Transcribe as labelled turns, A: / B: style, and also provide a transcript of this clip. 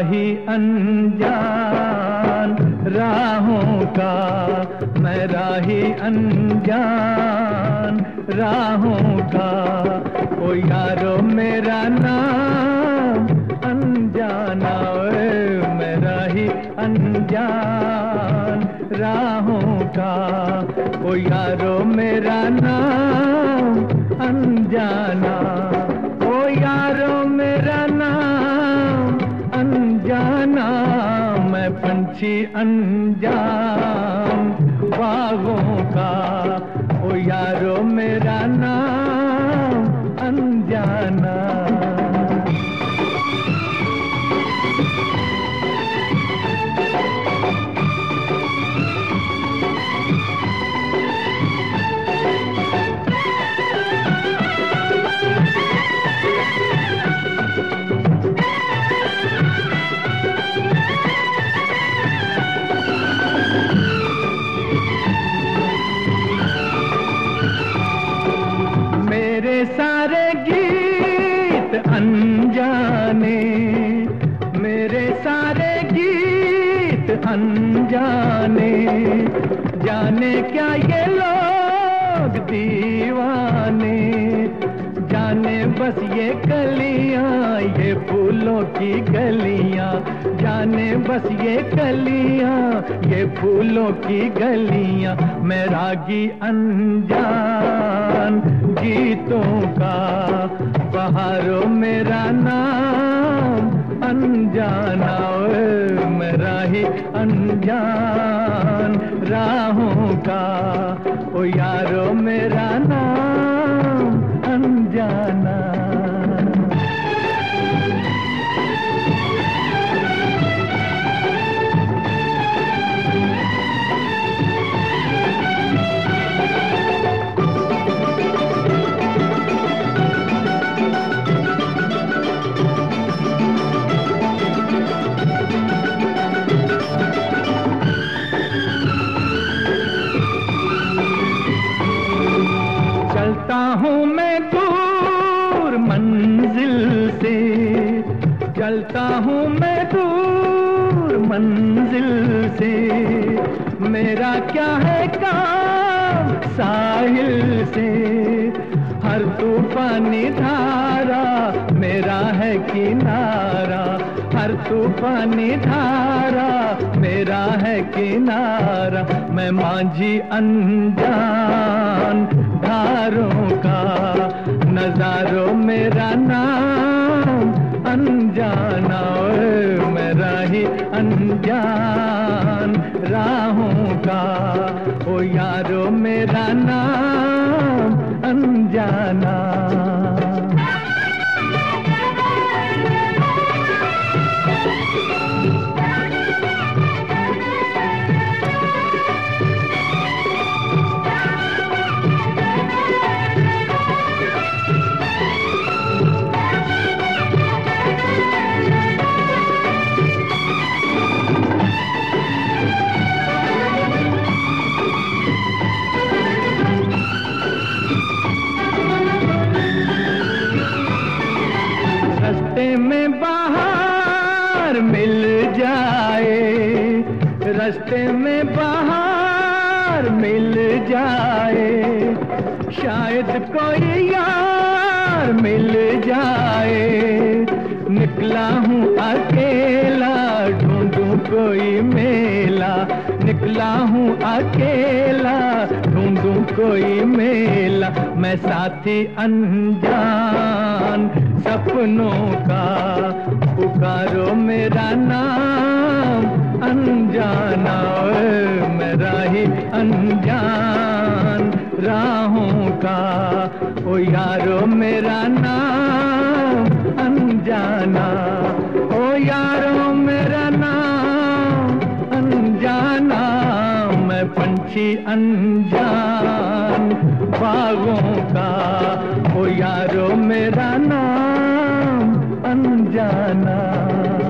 A: राही अनजान राहों का, मैं राही अनजान राहों का। ओ यारो मेरा नाम अनजाना, मैं राही अनजान राहों का। ओ यारो मेरा नाम अनजाना, ओ यारो मेरा नाम अनजाना। मैं पंछी अनजान बागों का, ओ यारो मेरा नाम अनजाना। मेरे सारे गीत अनजाने, मेरे सारे गीत अनजाने। जाने क्या ये लोग दीवाने, जाने बस ये कलियां, ये फूलों की गलियां। जाने बस ये कलियां, ये फूलों की गलियां। मैं रागी अनजान गीतों का, बहारों मेरा नाम अनजाना। मैं राही अनजान राहों का, ओ यारो मेरा नाम अनजाना। चलता हूँ मैं दूर मंजिल से, चलता हूँ मैं दूर मंजिल से। मेरा क्या है काम साहिल से, हर तूफानी धारा मेरा है किनारा। हर तूफानी धारा मेरा है किनारा। मैं मांझी अनजान धारों का, नजारों मेरा नाम अनजाना। मैं राही अनजान राहों का, ओ यारो मेरा नाम अनजाना। रस्ते में बाहर मिल जाए, रस्ते में बाहर मिल जाए। शायद कोई यार मिल जाए। निकला हूँ अकेला, ढूंढूं कोई मेला। निकला हूँ अकेला, ढूंढूं कोई मेला। मैं साथी अनजान सपनों का, पुकारो मेरा नाम अनजाना। मैं राही अनजान राहों का, ओ यारो मेरा नाम अनजाना। ओ यारो मेरा नाम अनजाना। मैं पंछी अनजान बागों का, ओ यारो मेरा नाम अनजाना।